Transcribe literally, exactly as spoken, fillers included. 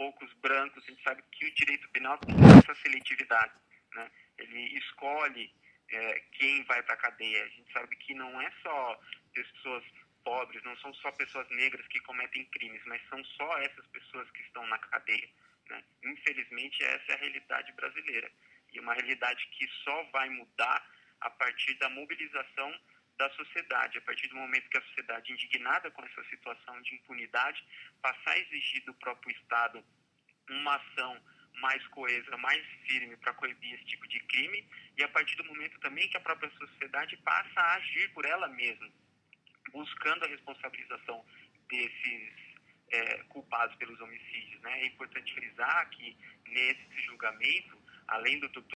poucos brancos, a gente sabe que o direito penal tem essa seletividade, né? Ele escolhe é, quem vai para a cadeia. A gente sabe que não é só pessoas pobres, não são só pessoas negras que cometem crimes, mas são só essas pessoas que estão na cadeia, né? Infelizmente, essa é a realidade brasileira. E uma realidade que só vai mudar a partir da mobilização da sociedade, a partir do momento que a sociedade, indignada com essa situação de impunidade, passar a exigir do próprio Estado uma ação mais coesa, mais firme para coibir esse tipo de crime, e a partir do momento também que a própria sociedade passa a agir por ela mesma, buscando a responsabilização desses é, culpados pelos homicídios, né? É importante frisar que nesse julgamento, além do